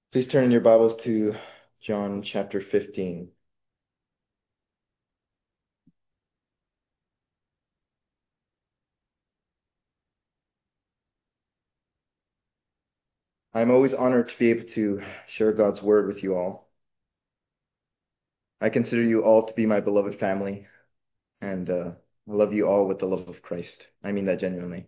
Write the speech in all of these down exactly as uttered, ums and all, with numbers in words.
Please turn in your Bibles to John chapter fifteen. I'm always honored to be able to share God's word with you all. I consider you all to be my beloved family, and uh, I love you all with the love of Christ. I mean that genuinely.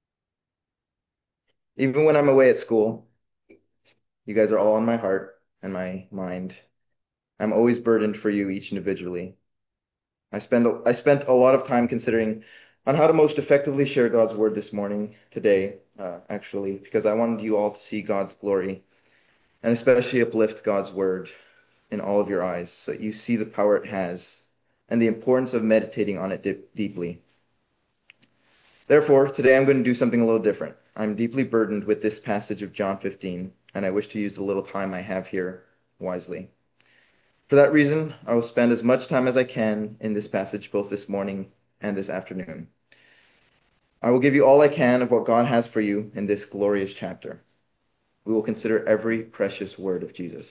Even when I'm away at school, you guys are all on my heart and my mind. I'm always burdened for you each individually. I spend I spent a lot of time considering on how to most effectively share God's word this morning, today, uh, actually, because I wanted you all to see God's glory and especially uplift God's word in all of your eyes so that you see the power it has and the importance of meditating on it dip- deeply. Therefore, today I'm going to do something a little different. I'm deeply burdened with this passage of John fifteen, and I wish to use the little time I have here wisely. For that reason, I will spend as much time as I can in this passage both this morning and this afternoon. I will give you all I can of what God has for you in this glorious chapter. We will consider every precious word of Jesus.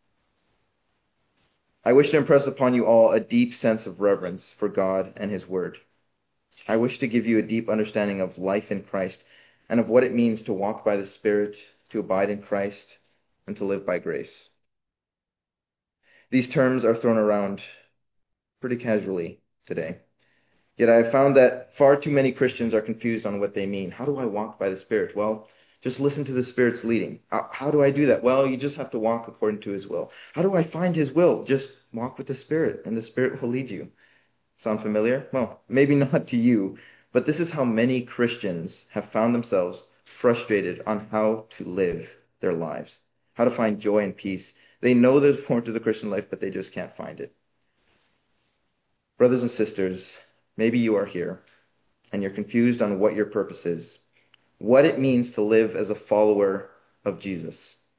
I wish to impress upon you all a deep sense of reverence for God and His Word. I wish to give you a deep understanding of life in Christ and of what it means to walk by the Spirit, to abide in Christ, and to live by grace. These terms are thrown around pretty casually today. Yet I have found that far too many Christians are confused on what they mean. How do I walk by the Spirit? Well, just listen to the Spirit's leading. How, how do I do that? Well, you just have to walk according to His will. How do I find His will? Just walk with the Spirit, and the Spirit will lead you. Sound familiar? Well, maybe not to you, but this is how many Christians have found themselves frustrated on how to live their lives, how to find joy and peace. They know there's more to the Christian life, but they just can't find it. Brothers and sisters, maybe you are here and you're confused on what your purpose is, what it means to live as a follower of Jesus.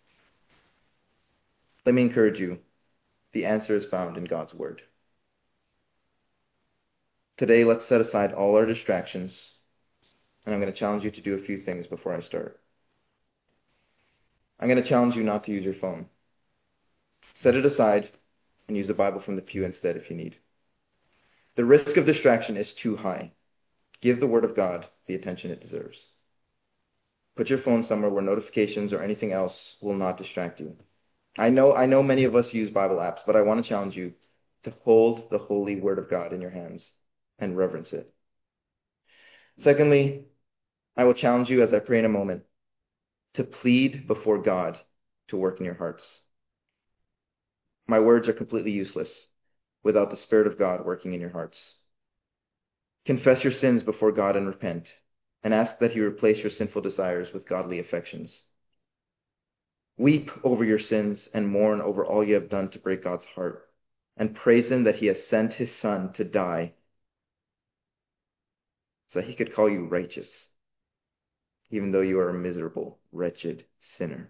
Let me encourage you. The answer is found in God's Word. Today, let's set aside all our distractions, and I'm going to challenge you to do a few things before I start. I'm going to challenge you not to use your phone. Set it aside and use the Bible from the pew instead if you need. The risk of distraction is too high. Give the Word of God the attention it deserves. Put your phone somewhere where notifications or anything else will not distract you. I know, I know many of us use Bible apps, but I want to challenge you to hold the holy Word of God in your hands and reverence it. Secondly, I will challenge you as I pray in a moment to plead before God to work in your hearts. My words are completely useless without the Spirit of God working in your hearts. Confess your sins before God and repent, and ask that He replace your sinful desires with godly affections. Weep over your sins and mourn over all you have done to break God's heart, and praise Him that He has sent His Son to die so that He could call you righteous, even though you are a miserable, wretched sinner.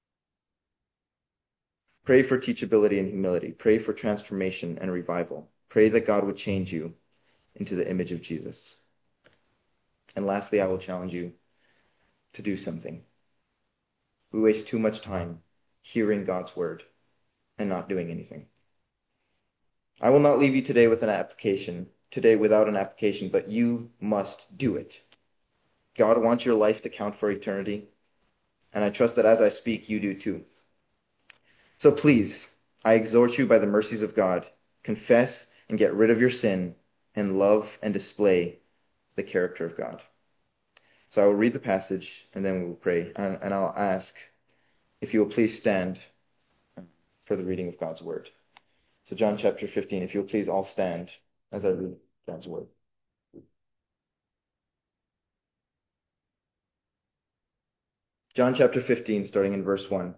Pray for teachability and humility. Pray for transformation and revival. Pray that God would change you into the image of Jesus. And lastly, I will challenge you to do something. We waste too much time hearing God's word and not doing anything. I will not leave you today with an application, today without an application, but you must do it. God wants your life to count for eternity, and I trust that as I speak, you do too. So please, I exhort you by the mercies of God, confess and get rid of your sin, and love and display the character of God. So I will read the passage, and then we will pray, and, and I'll ask if you will please stand for the reading of God's word. So John chapter fifteen, if you'll please all stand as I read God's word. John chapter fifteen, starting in verse one.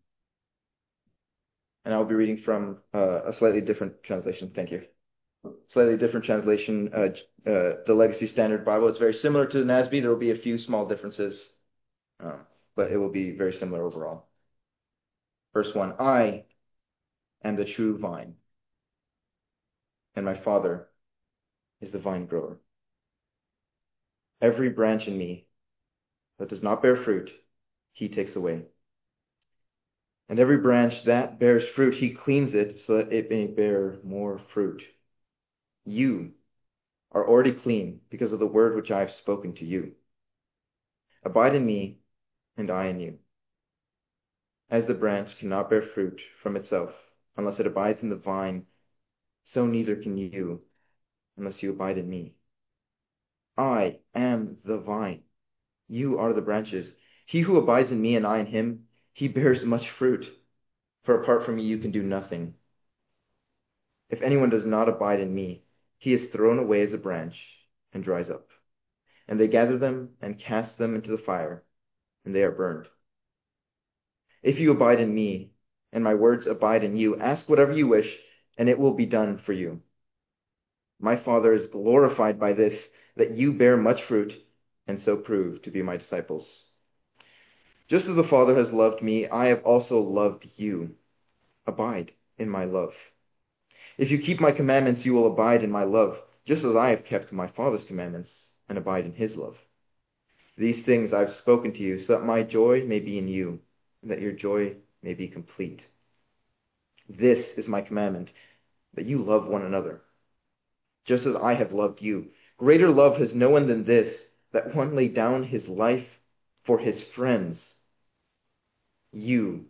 And I'll be reading from uh, a slightly different translation. Thank you. Slightly different translation, uh, uh, the Legacy Standard Bible. It's very similar to the N A S B. There will be a few small differences, um, but it will be very similar overall. Verse one, I am the true vine, and my Father is the vine grower. Every branch in me that does not bear fruit, He takes away. And every branch that bears fruit, he cleans it so that it may bear more fruit. You are already clean because of the word which I have spoken to you. Abide in me, and I in you. As the branch cannot bear fruit from itself unless it abides in the vine, so neither can you unless you abide in me. I am the vine. You are the branches. He who abides in me and I in him, he bears much fruit. For apart from me, you can do nothing. If anyone does not abide in me, he is thrown away as a branch and dries up. And they gather them and cast them into the fire, and they are burned. If you abide in me, and my words abide in you, ask whatever you wish, and it will be done for you. My Father is glorified by this, that you bear much fruit, and so prove to be my disciples. Just as the Father has loved me, I have also loved you. Abide in my love. If you keep my commandments, you will abide in my love, just as I have kept my Father's commandments and abide in his love. These things I have spoken to you, so that my joy may be in you, and that your joy may be complete. This is my commandment, that you love one another, just as I have loved you. Greater love has no one than this, that one lay down his life for his friends. You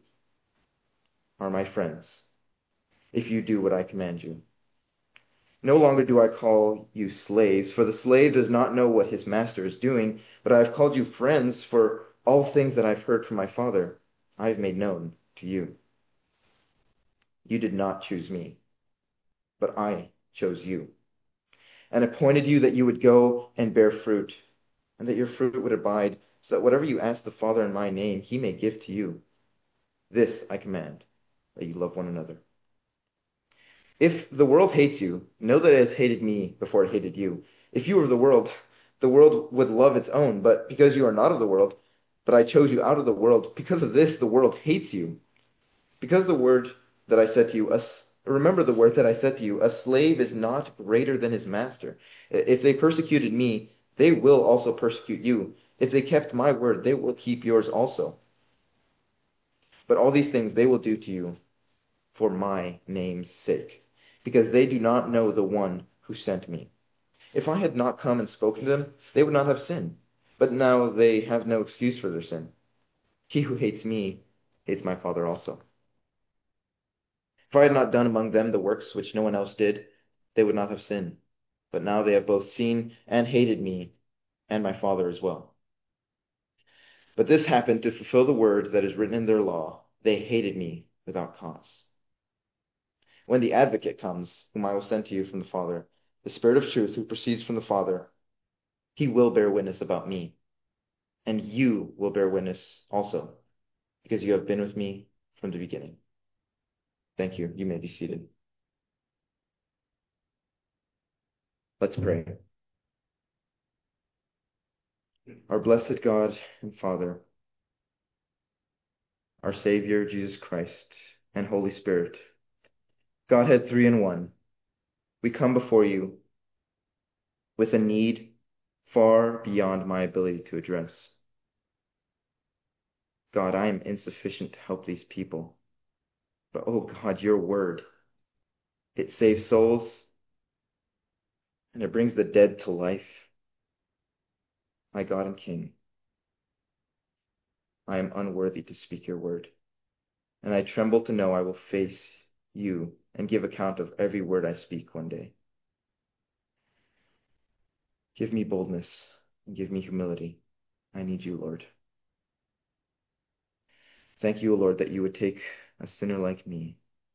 are my friends, if you do what I command you. No longer do I call you slaves, for the slave does not know what his master is doing, but I have called you friends, for all things that I've heard from my Father I have made known to you. You did not choose me, but I chose you, and appointed you that you would go and bear fruit, and that your fruit would abide, so that whatever you ask the Father in my name, he may give to you. This I command, that you love one another. If the world hates you, know that it has hated me before it hated you. If you were of the world, the world would love its own, but because you are not of the world, but I chose you out of the world, because of this the world hates you. Because the word that I said to you, a, remember the word that I said to you, a slave is not greater than his master. If they persecuted me, they will also persecute you. If they kept my word, they will keep yours also. But all these things they will do to you for my name's sake, because they do not know the one who sent me. If I had not come and spoken to them, they would not have sinned. But now they have no excuse for their sin. He who hates me hates my Father also. If I had not done among them the works which no one else did, they would not have sinned. But now they have both seen and hated me and my Father as well. But this happened to fulfill the word that is written in their law. They hated me without cause. When the advocate comes, whom I will send to you from the Father, the Spirit of truth who proceeds from the Father, he will bear witness about me. And you will bear witness also, because you have been with me from the beginning. Thank you. You may be seated. Let's pray. Our blessed God and Father, our Savior, Jesus Christ, and Holy Spirit, Godhead three in one, we come before you with a need far beyond my ability to address. God, I am insufficient to help these people. But oh God, your word, it saves souls and it brings the dead to life. My God and King, I am unworthy to speak your word, and I tremble to know I will face you and give account of every word I speak one day. Give me boldness and give me humility. I need you, Lord. Thank you, Lord, that you would take a sinner like me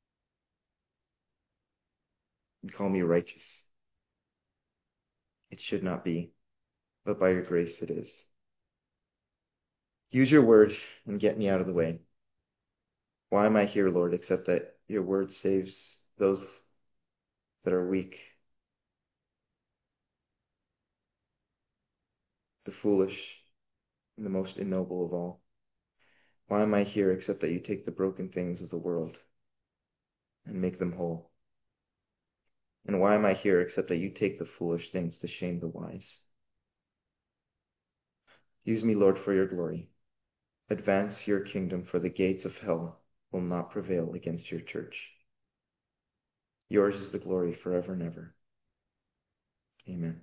and call me righteous. It should not be, but by your grace it is. Use your word and get me out of the way. Why am I here, Lord, except that your word saves those that are weak, the foolish, and the most ignoble of all? Why am I here except that you take the broken things of the world and make them whole? And why am I here except that you take the foolish things to shame the wise? Use me, Lord, for your glory. Advance your kingdom, for the gates of hell will not prevail against your church. Yours is the glory forever and ever. Amen.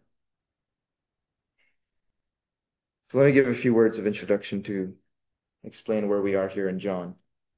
So let me give a few words of introduction to explain where we are here in John.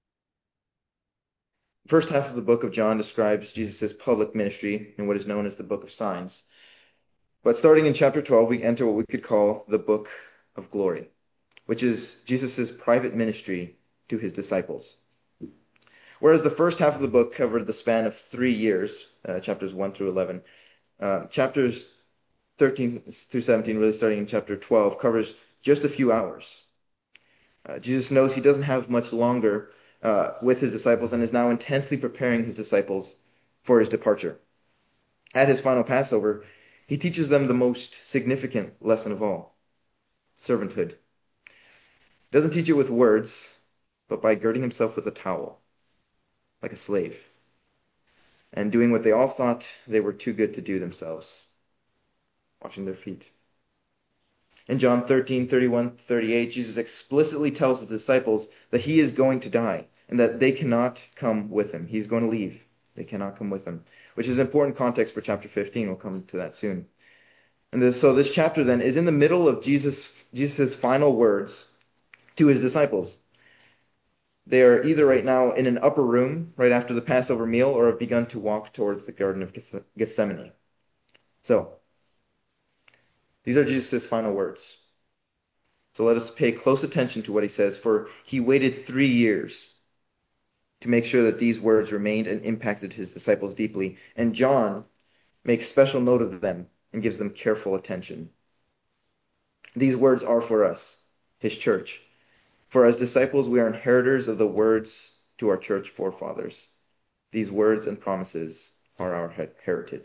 The first half of the book of John describes Jesus' public ministry in what is known as the Book of Signs. But starting in chapter twelve, we enter what we could call the Book of Glory, which is Jesus' private ministry to his disciples. Whereas the first half of the book covered the span of three years, uh, chapters one through eleven, uh, chapters thirteen through seventeen, really starting in chapter twelve, covers just a few hours. Uh, Jesus knows he doesn't have much longer uh, with his disciples and is now intensely preparing his disciples for his departure. At his final Passover, he teaches them the most significant lesson of all, servanthood. He doesn't teach it with words, but by girding himself with a towel, like a slave, and doing what they all thought they were too good to do themselves, washing their feet. In John thirteen, thirty-one, thirty-eight, Jesus explicitly tells the disciples that he is going to die and that they cannot come with him. He's going to leave. They cannot come with him, which is important context for chapter fifteen. We'll come to that soon. And this, so this chapter then is in the middle of Jesus' Jesus' final words to his disciples. They are either right now in an upper room right after the Passover meal or have begun to walk towards the Garden of Gethsemane. So, these are Jesus' final words. So let us pay close attention to what he says, for he waited three years to make sure that these words remained and impacted his disciples deeply. And John makes special note of them and gives them careful attention. These words are for us, his church. For as disciples, we are inheritors of the words to our church forefathers. These words and promises are our heritage.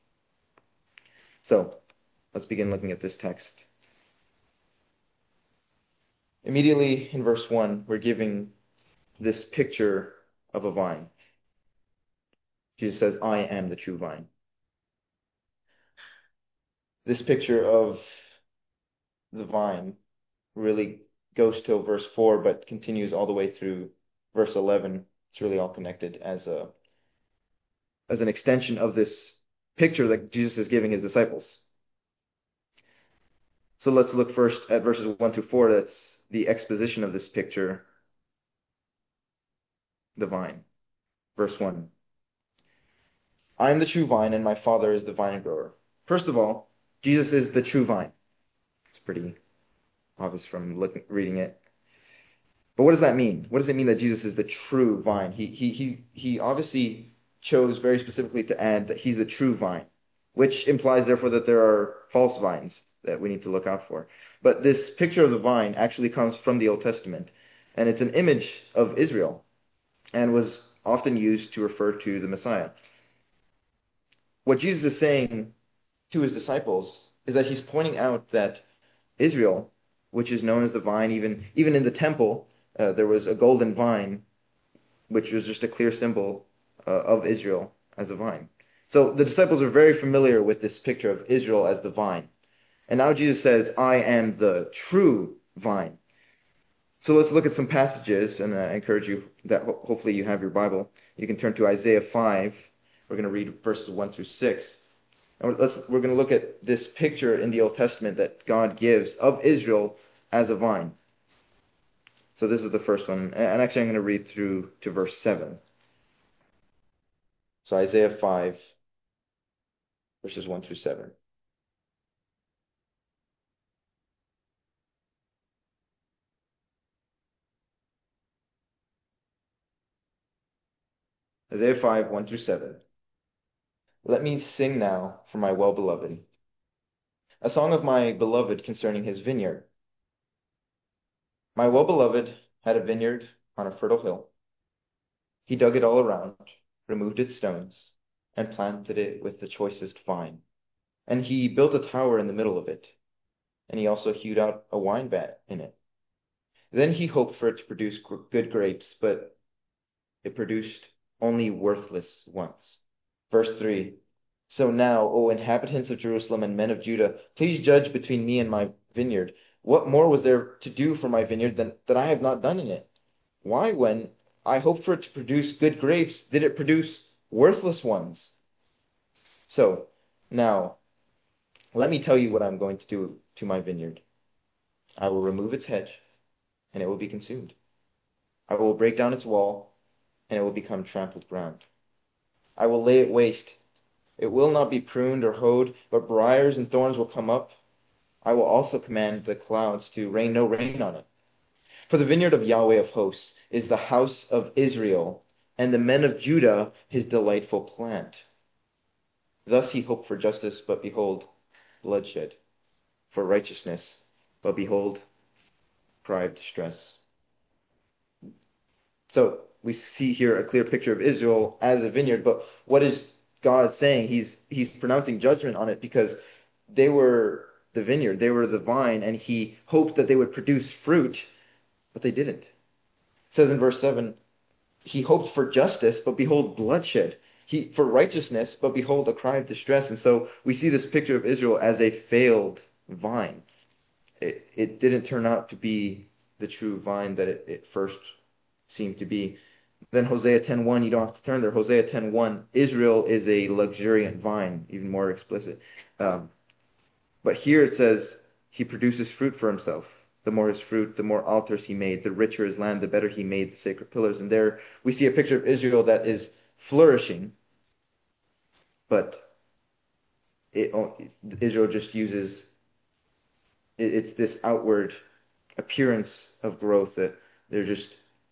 So, let's begin looking at this text. Immediately in verse one, we're giving this picture of a vine. Jesus says, I am the true vine. This picture of the vine really goes till verse four, but continues all the way through verse eleven. It's really all connected as a as an extension of this picture that Jesus is giving his disciples. So let's look first at verses one through four. That's the exposition of this picture, the vine. Verse one. I am the true vine, and my Father is the vine grower. First of all, Jesus is the true vine. It's pretty obvious from looking, reading it. But what does that mean? What does it mean that Jesus is the true vine? He he he he obviously chose very specifically to add that he's the true vine, which implies therefore that there are false vines that we need to look out for. But this picture of the vine actually comes from the Old Testament, and it's an image of Israel and was often used to refer to the Messiah. What Jesus is saying to his disciples is that he's pointing out that Israel, which is known as the vine, even, even in the temple, uh, there was a golden vine, which was just a clear symbol uh, of Israel as a vine. So the disciples are very familiar with this picture of Israel as the vine. And now Jesus says, I am the true vine. So let's look at some passages, and I encourage you that ho- hopefully you have your Bible. You can turn to Isaiah five. We're going to read verses one through six. And let's, we're going to look at this picture in the Old Testament that God gives of Israel as a vine. So this is the first one. And actually I'm going to read through to verse seven. So Isaiah five, verses one through seven. Isaiah five, one through seven. Let me sing now for my well-beloved, a song of my beloved concerning his vineyard. My well-beloved had a vineyard on a fertile hill. He dug it all around, removed its stones, and planted it with the choicest vine. And he built a tower in the middle of it, and he also hewed out a wine vat in it. Then he hoped for it to produce good grapes, but it produced only worthless ones. Verse three. So now, O inhabitants of Jerusalem and men of Judah, please judge between me and my vineyard. What more was there to do for my vineyard than that I have not done in it? Why, when I hoped for it to produce good grapes. Did it produce worthless ones? So, now, let me tell you what I'm going to do to my vineyard. I will remove its hedge, and it will be consumed. I will break down its wall, and it will become trampled ground. I will lay it waste. It will not be pruned or hoed, but briars and thorns will come up. I will also command the clouds to rain no rain on it. For the vineyard of Yahweh of hosts is the house of Israel, and the men of Judah his delightful plant. Thus he hoped for justice, but behold, bloodshed. For righteousness, but behold, cry of distress. So we see here a clear picture of Israel as a vineyard, but what is God saying? He's he's pronouncing judgment on it because they were the vineyard, they were the vine, and he hoped that they would produce fruit, but they didn't. It says in verse seven, he hoped for justice, but behold, bloodshed. He for righteousness, but behold, a cry of distress. And so we see this picture of Israel as a failed vine. It, it didn't turn out to be the true vine that it, it first seemed to be. Then Hosea ten one, you don't have to turn there. Hosea ten one, Israel is a luxuriant vine, even more explicit. Um, but here it says he produces fruit for himself. The more his fruit, the more altars he made. The richer his land, the better he made the sacred pillars. And there we see a picture of Israel that is flourishing, but it, Israel just uses, it, it's this outward appearance of growth that they're just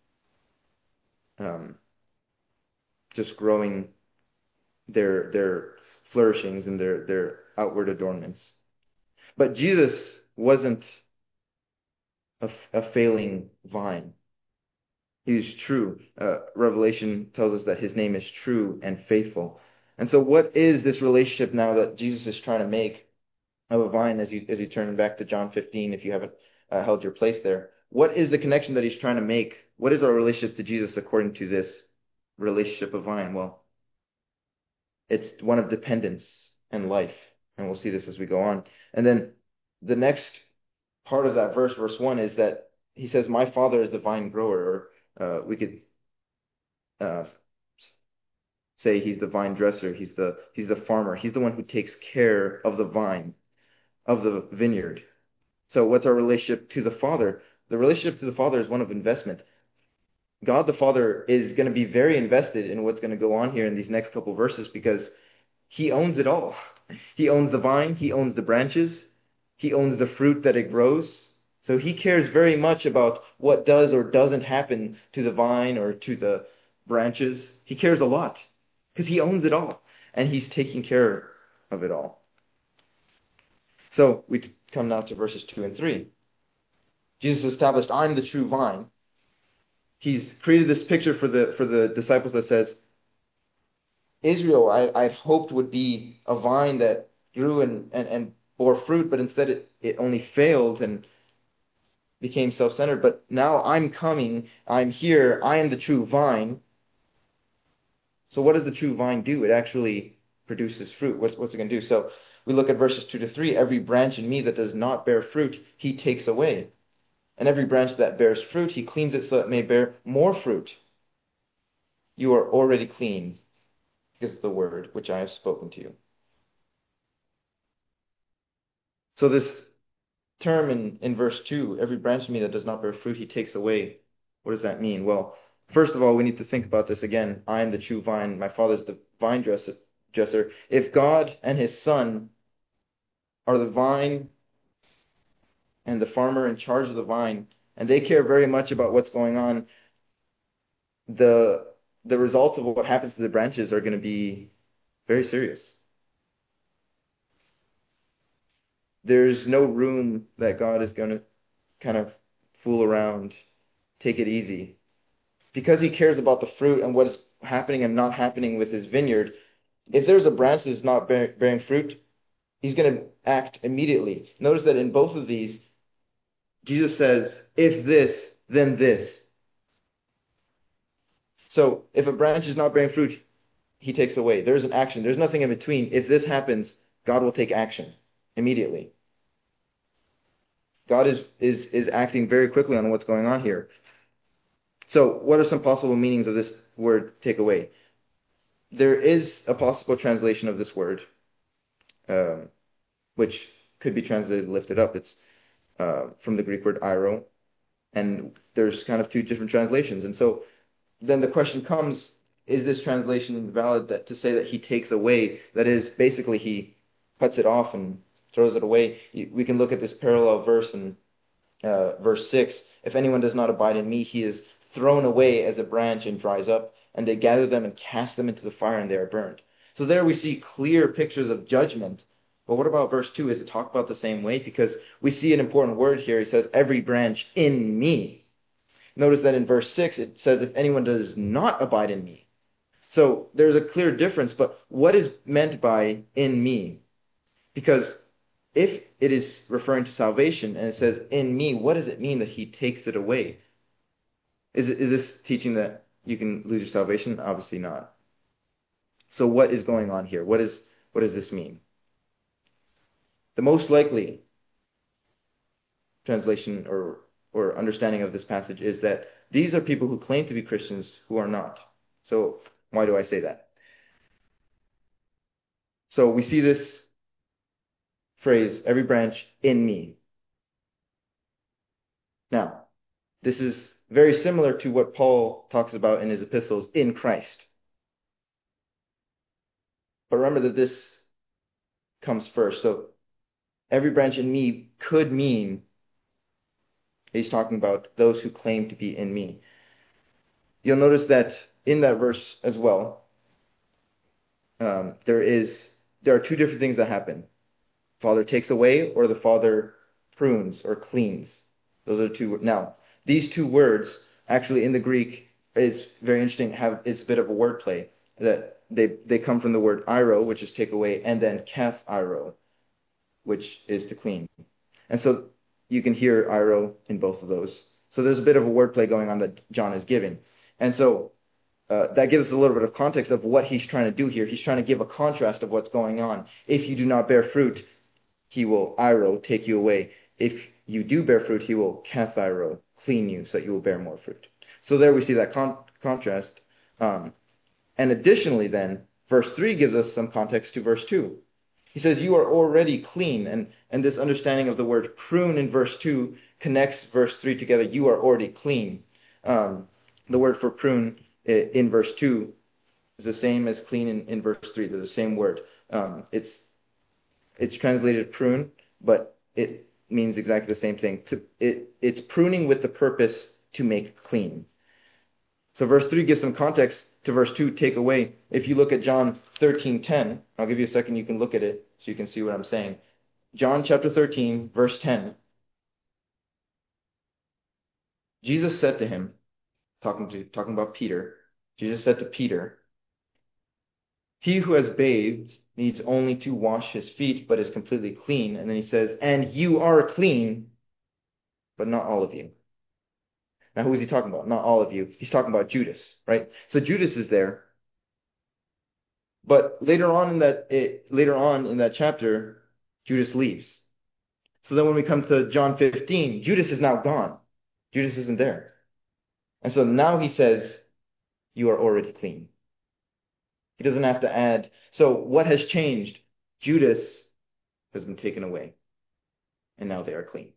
um, just growing their their flourishings and their their outward adornments. But Jesus wasn't a, a failing vine. He's true. Uh, Revelation tells us that his name is true and faithful. And so what is this relationship now that Jesus is trying to make of a vine as you as you turn back to John fifteen, if you haven't uh, held your place there? What is the connection that he's trying to make? What is our relationship to Jesus according to this relationship of vine? Well, it's one of dependence and life. And we'll see this as we go on. And then the next part of that verse, verse one, is that he says, my Father is the vine grower. Or uh, we could uh, say he's the vine dresser. He's the, he's the farmer. He's the one who takes care of the vine, of the vineyard. So what's our relationship to the Father? The relationship to the Father is one of investment. God the Father is going to be very invested in what's going to go on here in these next couple verses because he owns it all. He owns the vine. He owns the branches. He owns the fruit that it grows. So he cares very much about what does or doesn't happen to the vine or to the branches. He cares a lot because he owns it all and he's taking care of it all. So we come now to verses two and three. Jesus established, I'm the true vine. He's created this picture for the for the disciples that says, Israel, I, I'd hoped would be a vine that grew and, and, and bore fruit, but instead it, it only failed and became self-centered. But now I'm coming, I'm here, I am the true vine. So what does the true vine do? It actually produces fruit. What's, what's it going to do? So we look at verses two to three. Every branch in me that does not bear fruit, he takes away. And every branch that bears fruit, he cleans it so it may bear more fruit. You are already clean, is the word which I have spoken to you. So this term in, in verse two, every branch in me that does not bear fruit, he takes away. What does that mean? Well, first of all, we need to think about this again. I am the true vine. My Father's the vine dresser. If God and his Son are the vine and the farmer in charge of the vine, and they care very much about what's going on, the the results of what happens to the branches are going to be very serious. There's no room that God is going to kind of fool around, take it easy. Because he cares about the fruit and what is happening and not happening with his vineyard, if there's a branch that's not bear, bearing fruit, he's going to act immediately. Notice that in both of these, Jesus says, if this, then this. So if a branch is not bearing fruit, he takes away. There's an action. There's nothing in between. If this happens, God will take action immediately. God is, is, is acting very quickly on what's going on here. So what are some possible meanings of this word take away? There is a possible translation of this word, um, which could be translated lifted up. It's uh, from the Greek word airo, and there's kind of two different translations. And so then the question comes, is this translation valid that to say that he takes away, that is, basically he cuts it off and throws it away? We can look at this parallel verse in uh, verse six. If anyone does not abide in me, he is thrown away as a branch and dries up, and they gather them and cast them into the fire, and they are burned. So there we see clear pictures of judgment. But what about verse two? Is it talked about the same way? Because we see an important word here. He says, every branch in me. Notice that in verse six, it says, if anyone does not abide in me. So there's a clear difference, but what is meant by in me? Because if it is referring to salvation and it says in me, what does it mean that he takes it away? Is it, is this teaching that you can lose your salvation? Obviously not. So what is going on here? What is what does this mean? The most likely translation or or understanding of this passage is that these are people who claim to be Christians who are not. So why do I say that? So we see this phrase, every branch in me. Now, this is very similar to what Paul talks about in his epistles in Christ. But remember that this comes first. So every branch in me could mean he's talking about those who claim to be in me. You'll notice that in that verse as well, um, there is there are two different things that happen. Father takes away, or the Father prunes or cleans. Those are two. Now, these two words actually in the Greek is very interesting. Have it's a bit of a wordplay that they they come from the word airo, which is take away, and then kath airo, which is to clean. And so you can hear airo in both of those. So there's a bit of a wordplay going on that John is giving. And so uh, that gives us a little bit of context of what he's trying to do here. He's trying to give a contrast of what's going on. If you do not bear fruit, he will airo, take you away. If you do bear fruit, he will kath airo, clean you so that you will bear more fruit. So there we see that con- contrast. Um, and additionally then, verse three gives us some context to verse two. He says, you are already clean. And, and this understanding of the word prune in verse two connects verse three together. You are already clean. Um, the word for prune in verse two is the same as clean in, in verse three. They're the same word. Um, it's it's translated prune, but it means exactly the same thing. To, it, it's pruning with the purpose to make clean. So verse three gives some context to verse two, take away. If you look at John thirteen ten, I'll give you a second, you can look at it so you can see what I'm saying. John chapter thirteen, verse ten. Jesus said to him, talking to talking about Peter, Jesus said to Peter, he who has bathed needs only to wash his feet, but is completely clean. And then he says, and you are clean, but not all of you. Now, who is he talking about? Not all of you. He's talking about Judas, right? So Judas is there. But later on in that it, later on in that chapter, Judas leaves. So then when we come to John fifteen, Judas is now gone. Judas isn't there. And so now he says, you are already clean. He doesn't have to add. So what has changed? Judas has been taken away. And now they are clean.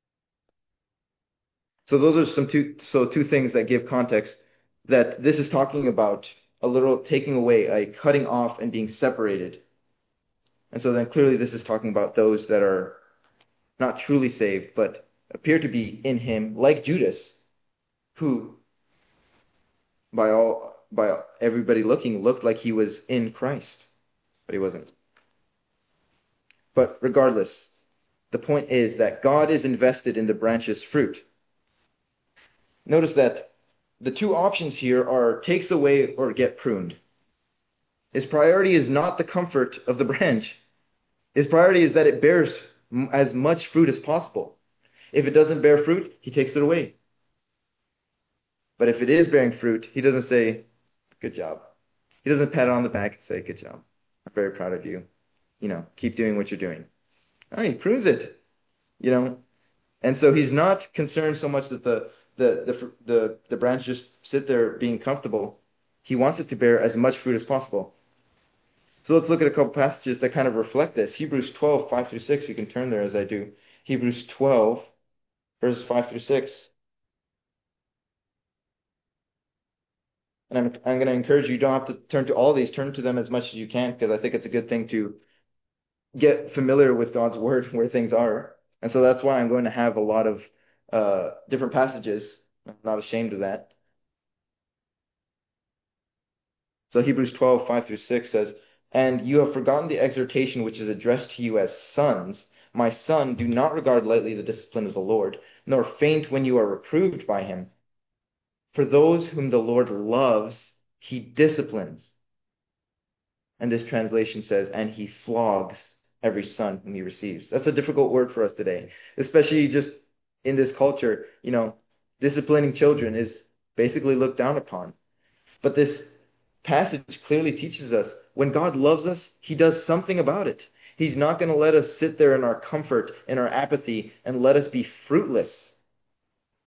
So those are some two so two things that give context that this is talking about a little taking away, a cutting off and being separated. And so then clearly this is talking about those that are not truly saved, but appear to be in him, like Judas, who by all by everybody looking looked like he was in Christ, but he wasn't. But regardless, the point is that God is invested in the branch's fruit. Notice that the two options here are takes away or get pruned. His priority is not the comfort of the branch. His priority is that it bears as much fruit as possible. If it doesn't bear fruit, he takes it away. But if it is bearing fruit, he doesn't say, good job. He doesn't pat it on the back and say, good job. I'm very proud of you. You know, keep doing what you're doing. No, he prunes it, you know. And so he's not concerned so much that the the, the, the, the branch just sit there being comfortable. He wants it to bear as much fruit as possible. So let's look at a couple passages that kind of reflect this. Hebrews twelve, five through six. You can turn there as I do. Hebrews twelve, verses five through six. And I'm, I'm going to encourage you, you don't have to turn to all these. Turn to them as much as you can, because I think it's a good thing to get familiar with God's word, where things are. And so that's why I'm going to have a lot of uh, different passages. I'm not ashamed of that. So Hebrews twelve, five through six says, "And you have forgotten the exhortation which is addressed to you as sons. My son, do not regard lightly the discipline of the Lord, nor faint when you are reproved by him. For those whom the Lord loves, he disciplines." And this translation says, "and he flogs every son whom he receives." That's a difficult word for us today, especially just in this culture. You know, disciplining children is basically looked down upon. But this passage clearly teaches us when God loves us, he does something about it. He's not going to let us sit there in our comfort, in our apathy, and let us be fruitless.